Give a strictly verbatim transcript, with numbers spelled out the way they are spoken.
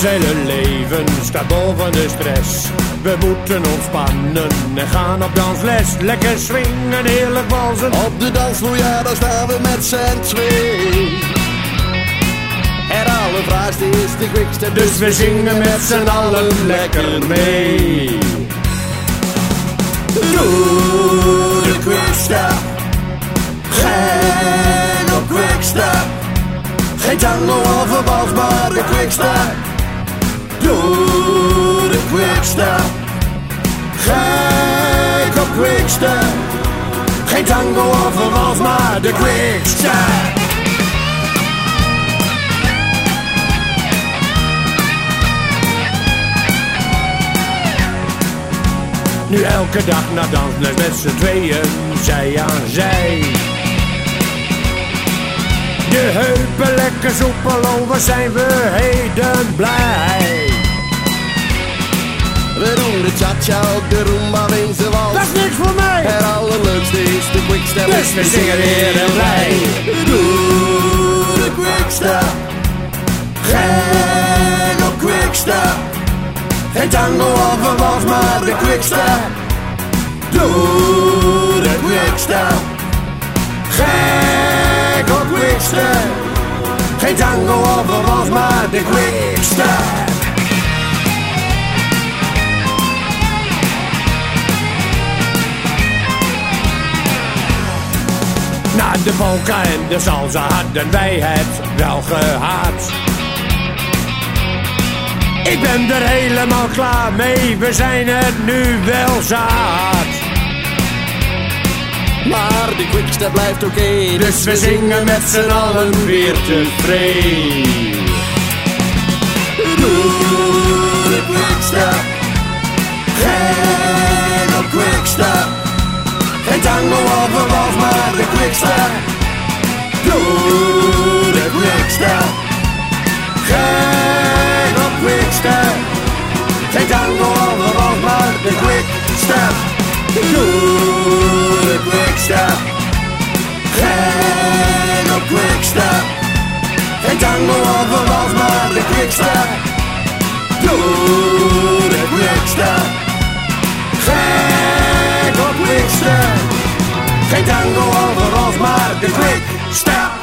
Ons hele leven staat boven de stress. We moeten ontspannen en gaan op dansles. Lekker swingen, heerlijk walsen. Op de dansvloer, ja, daar staan we met z'n twee. Het allervraagste is de quickstep, Dus we zingen met z'n allen lekker mee. Doe de quickstep, geen op quickstep. Geen tango of een wals, maar de quickstep. Doe de quickstep, gek op quickstep. Geen tango of een wals, maar de quickstep. Nu elke dag naar dansles met z'n tweeën, zij aan zij. De heupen lekker soepel, over zijn we heden blij. We doen de cha-cha op de Roomba Weense wals. Dat is niks voor mij! Het allerleukste is de quickstep. Dus we zingen weer heel blij. Doe de quickstep, gek op quickstep. Geen tango of een wals, maar de quickstep. Doe de quickstep, gek op quickstep. Geen tango of een wals, maar de quickstep. Na de polka en de salsa hadden wij het wel gehad. Ik ben er helemaal klaar mee, we zijn het nu wel zat. Maar de quickstep blijft oké, okay, dus, dus we zingen met z'n allen weer tevreden. Doe de quickstep, geen op quickstep. Geen tango of een wals, maar de quickstep. Doe de quickstep, geen op quickstep. Geen tango of een wals, maar de quickstep. Doe de quickstep, geen op quickstep. Geen tango of een wals, maar de quickstep. Doe de quickstep, gek op quickstep. Geen tango of een wals, maar de quickstep.